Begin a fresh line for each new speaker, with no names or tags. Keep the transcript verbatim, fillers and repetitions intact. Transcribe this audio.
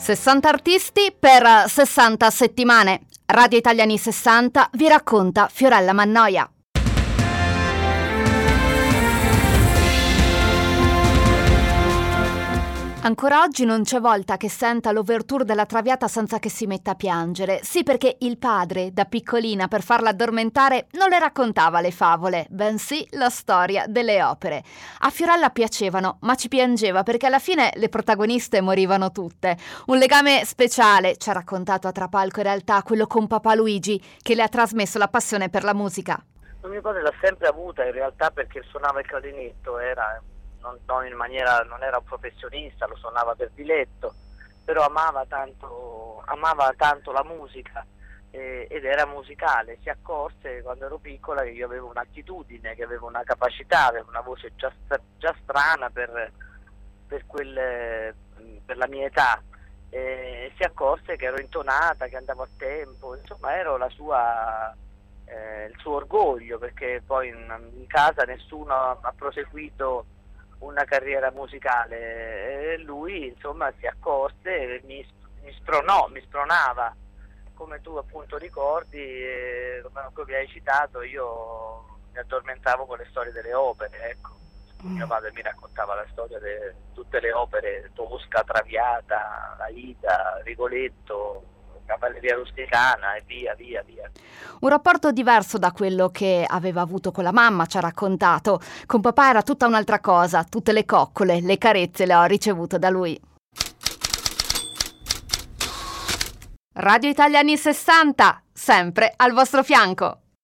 sessanta artisti per sessanta settimane. Radio Italia anni sessanta vi racconta Fiorella Mannoia. Ancora oggi non c'è volta che senta l'ouverture della Traviata senza che si metta a piangere. Sì, perché il padre, da piccolina, per farla addormentare, non le raccontava le favole, bensì la storia delle opere. A Fiorella piacevano, ma ci piangeva perché alla fine le protagoniste morivano tutte. Un legame speciale, ci ha raccontato a Trapalco in realtà, quello con papà Luigi, che le ha trasmesso la passione per la musica.
Mio padre l'ha sempre avuta in realtà perché suonava il clarinetto, era... Non, non in maniera, non era un professionista, lo suonava per diletto, però amava tanto, amava tanto la musica eh, ed era musicale. Si accorse quando ero piccola che io avevo un'attitudine, che avevo una capacità, avevo una voce già, già strana per, per, quel, per la mia età. Eh, si accorse che ero intonata, che andavo a tempo, insomma ero la sua, eh, il suo orgoglio, perché poi in, in casa nessuno ha proseguito una carriera musicale e lui insomma si accorse e mi, mi spronò, mi spronava, come tu appunto ricordi, eh, come hai citato, io mi addormentavo con le storie delle opere, ecco. Mm. Mio padre mi raccontava la storia di tutte le opere, Tosca, Traviata, Aida, Rigoletto, Cavalleria rusticana e via via via.
Un rapporto diverso da quello che aveva avuto con la mamma, ci ha raccontato. Con papà era tutta un'altra cosa, tutte le coccole, le carezze le ho ricevute da lui. Radio Italia anni sessanta, sempre al vostro fianco.